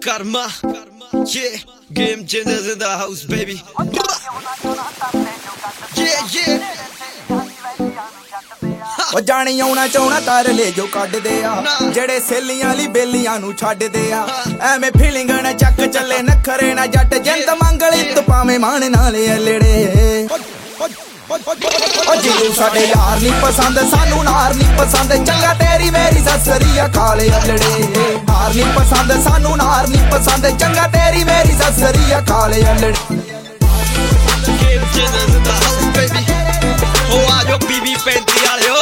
Karma, yeah, game changers in the house, baby. Yeah, yeah. ਉਹ ਜਾਣੀ ਆਉਣਾ ਚਾਉਣਾ ਤਾਰ ਲੈ ਜੋ ਕੱਢਦੇ ਆ ਜਿਹੜੇ ਸੇਲੀਆਂ ਲਈ ਬੇਲੀਆਂ ਨੂੰ ਛੱਡਦੇ ਆ ਐਵੇਂ ਫੀਲਿੰਗ ਨਾ ਚੱਕ ਚੱਲੇ ਨਖਰੇ ਨਾ ਜੱਟ ਜਿੰਦ ਮੰਗਲੀ ਤੂੰ ਪਾਵੇਂ ਮਾਣ ਨਾਲ ਐਲੜੇ ਉਹ ਜਿਹਨੂੰ ਸਾਡੇ ਯਾਰ ਨਹੀਂ ਪਸੰਦ ਸਾਨੂੰ ਨਾਰ ਨਹੀਂ ਪਸੰਦ ਚੰਗਾ ਤੇਰੀ ਮੇਰੀ ਸੱਸਰੀਆ ਖਾਲੇ ਅਲੜੇ ਨਾਰ ਨਹੀਂ ਪਸੰਦ ਸਾਨੂੰ ਨਾਰ ਨਹੀਂ ਪਸੰਦ ਚੰਗਾ ਤੇਰੀ ਮੇਰੀ ਸੱਸਰੀਆ ਖਾਲੇ ਅਲੜੇ Game changers in the house, baby. Oh, ਆਜੋ ਬੀਬੀ ਪੈਂਤੀ ਵਾਲਿਓ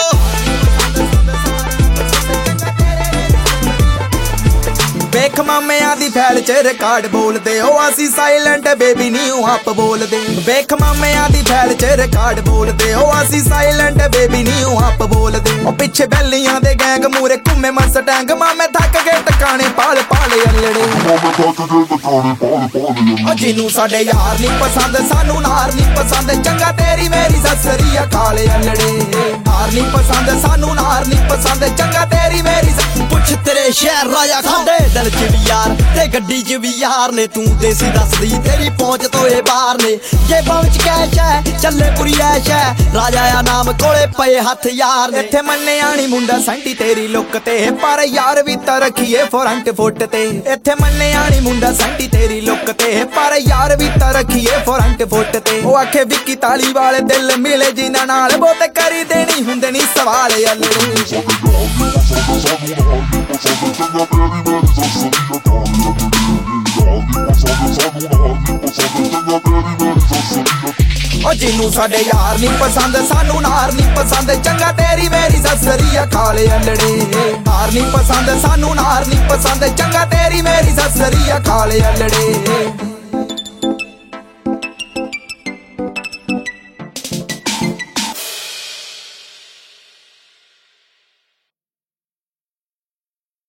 ਵੇਖ ਮਾਮਿਆਂ ਦੀ ਫੈਲ ਚ ਰਿਕਾਰਡ ਬੋਲਦੇ ਉਹ ਅਸੀਂ ਸਾਇਲੈਂਟ ਬੇਬੀ ਨਿਊ ਆਪ ਬੋਲਦੇ ਵੇਖ ਮਾਮਿਆਂ ਦੀ ਫੈਲ ਚ ਰਿਕਾਰਡ ਬੋਲਦੇ ਉਹ ਅਸੀਂ ਸਾਇਲੈਂਟ ਬੇਬੀ ਨਿਊ ਆਪ ਬੋਲਦੇ ਉਹ ਪਿੱਛੇ ਬੈਲੀਆਂ ਦੇ ਗੈਂਗ ਮੂਰੇ ਘੁੰਮੇ ਮਸਟੈਂਗ ਮਾਮੇ ਥੱਕ ਗਏ ਟਿਕਾਣੇ ਪਾਲ ਪਾਲੇ ਅਲੜੇ ਉਹ ਜਿਹਨੂੰ ਸਾਡੇ ਯਾਰ ਨਹੀਂ ਪਸੰਦ ਸਾਨੂੰ ਨਾਰ ਨਹੀਂ ਪਸੰਦ ਚੰਗਾ ਤੇਰੀ ਮੇਰੀ ਸੱਸਰੀਆ ਖਾਲੇ ਅਲੜੇ ਨਾਰ ਨਹੀਂ ਪਸੰਦ ਸਾਨੂੰ ਨਾਰ ਨਹੀਂ ਪਸੰਦ ਚੰਗਾ ਤੇਰੀ ਮੇਰੀ ਪੁੱਛ ਤੇਰੇ ਸ਼ਹਿਰ ਰਾਜਾ ਖਾਂਦੇ ਦਿਲ ਚ ਵੀ ਯਾਰ ਤੇ ਗੱਡੀ ਚ ਵੀ ਯਾਰ ਨੇ ਤੂੰ ਦੇਸੀ ਦੱਸਦੀ ਤੇਰੀ ਪਹੁੰਚ ਤੋਂ ਇਹ ਬਾਹਰ ਨੇ ਜੇ ਪਹੁੰਚ ਕੈਸ਼ ਹੈ ਚੱਲੇ ਪੂਰੀ ਐਸ਼ ਹੈ ਰਾਜਾ ਆ ਨਾਮ ਕੋਲੇ ਪਏ ਹੱਥ ਯਾਰ ਨੇ ਇੱਥੇ ਮੰਨਿਆ ਨੀ ਮੁੰਡਾ ਸੈਂਟੀ ਤੇਰੀ ਲੁੱਕ ਤੇ ਪਰ ਯਾਰ ਵੀ ਤਾਂ ਰੱਖੀਏ ਫਰੰਟ ਫੁੱਟ ਤੇ ਇੱਥੇ ਮੰਨਿਆ ਨੀ ਮੁੰਡਾ ਸੈਂਟੀ ਤੇਰੀ ਲੁੱਕ ਤੇ ਪਰ ਯਾਰ ਵੀ ਤਾਂ ਰੱਖੀਏ ਫਰੰਟ ਫੁੱਟ ਤੇ ਉਹ ਆਖੇ ਵਿੱਕੀ ਤਾਲੀ ਵਾਲੇ ਦਿਲ ਮਿਲੇ ਜਿਨ੍ਹਾਂ ਨਾਲ ਬਹੁਤੇ ਕਰੀ ਦੇਣੀ ਹੁੰਦੇ ਨੀ ਸਵਾਲ ਅੱਲੇ ਉਹ ਜਿਹਨੂੰ ਸਾਡੇ ਯਾਰ ਨਹੀਂ ਪਸੰਦ ਸਾਨੂੰ ਨਾਰ ਨਹੀਂ ਪਸੰਦ ਚੰਗਾ ਤੇਰੀ ਮੇਰੀ ਸੱਸਰੀਆ ਖਾਲੇ ਅਲੜੇ ਨਾਰ ਨਹੀਂ ਪਸੰਦ ਸਾਨੂੰ ਨਾਰ ਨਹੀਂ ਪਸੰਦ ਚੰਗਾ ਤੇਰੀ ਮੇਰੀ ਸੱਸਰੀਆ ਖਾਲੇ ਅਲੜੇ